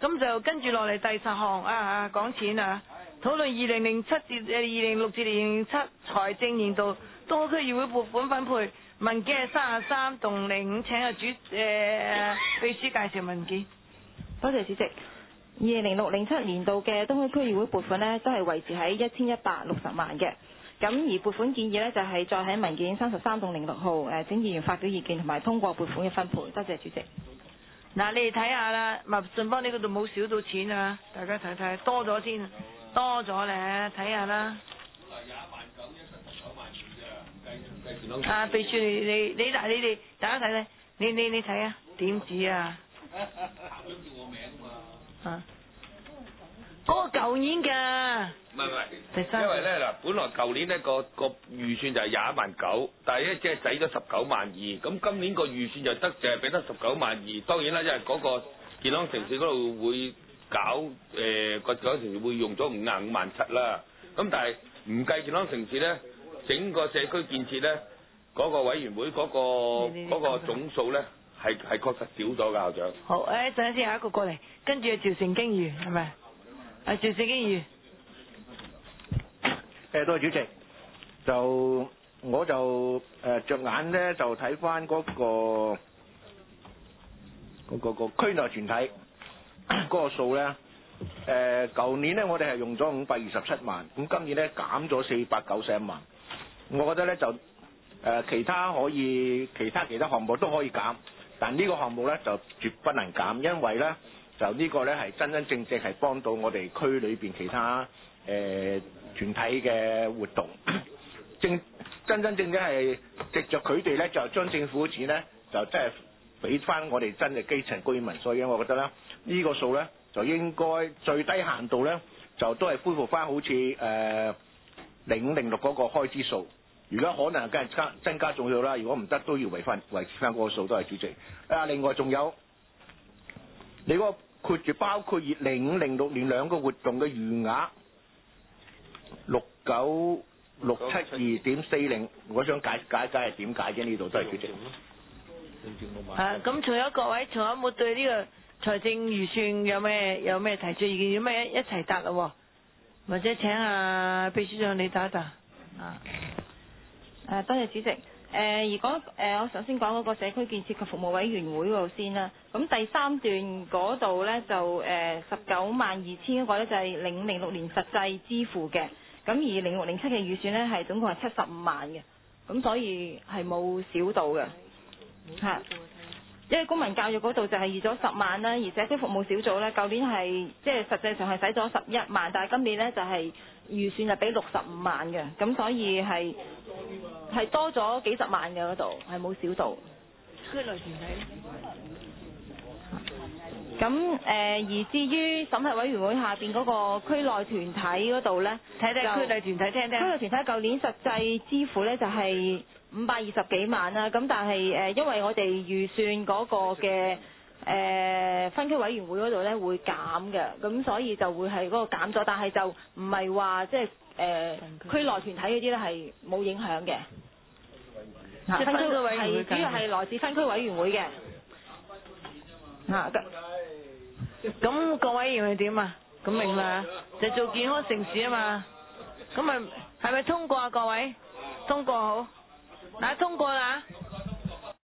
咁就跟住落嚟第10項講錢啊，討論2007至2006至2007財政年度東區區議會撥款分配文件係33動05，請阿秘書介紹文件。 多謝主席。2006-07年度嘅東區區議會撥款呢，都係維持喺1160萬嘅。咁而撥款建議呢，就係再喺文件33動06號請議員發表意見同埋通過撥款嘅分配。多謝主席。 嗱，你哋睇下啦，麥順邦呢嗰度冇少到錢啊，大家睇睇多咗先，多咗咧，睇下啦。秘書你哋大家睇睇，你睇啊，點止啊？嗰個舊年㗎。 唔係，因為咧嗱，本來舊年呢個預算就係219000，但係咧即係使咗192000，咁今年個預算就係俾得192000。當然啦，因為嗰個健康城市嗰度會搞個健康城市會用咗55,700啦。咁但係唔計健康城市咧，整個社區建設咧嗰個委員會嗰個總數咧係確實少咗㗎，校長。 好，陣間先有一個過嚟，跟住趙成經議員係咪？趙成經議員。 多謝主席，我就着眼咧就睇翻嗰個區內團體嗰個數咧，舊年咧我哋係用咗527萬，咁今年咧減咗491萬，我覺得咧就其他項目都可以減，但呢個項目咧就絕不能減，因為咧就呢個咧係真正係幫到我哋區裏邊其他團體嘅活動，真正係藉着佢哋咧，就將政府嘅錢咧，就真係俾翻我哋真嘅基層居民，所以我覺得咧，呢個數咧就應該最低限度咧，就都係恢復翻好似05、06嗰個開支數。如果可能，梗係增加重要啦；如果唔得，都要維持翻嗰個數。都係主席。另外仲有你嗰個括住包括05、06年兩個活動嘅餘額。69672.40，我想解係點解啫？呢度都係主席。 咁仲有各位，仲有冇對呢個財政預算有咩提出意見？有咩一齊答咯？或者請秘書長你答一答。 多謝主席。如果我首先講嗰個社區建設及服務委員會嗰度先啦。咁第3段嗰度咧就192000嗰個咧就係05、06年實際支付嘅。咁而06、07嘅預算咧係總共係75萬嘅，咁所以係冇少到嘅，因為公民教育嗰度就係預咗10萬啦，而社區服務小組咧舊年係即係實際上係使咗11萬，但係今年咧就係預算係俾65萬嘅，咁所以係多咗幾十萬嘅嗰度，係冇少到。 區內團體。 咁而至於審核委員會下邊嗰個區內團體嗰度呢， 睇睇區內團體聽聽。 區內團體舊年實際支付呢就係520幾萬啦，咁但係因為我哋預算嗰個嘅分區委員會嗰度呢會減嘅，咁所以就會係嗰個減咗，但係就唔係話即係區內團體嗰啲呢係冇影響嘅。分區委員會主要係來自分區委員會嘅。 咁各位認為點啊？咁明啦，就做健康城市啊嘛。咁咪係咪通過啊？各位通過好，嗱通過啦。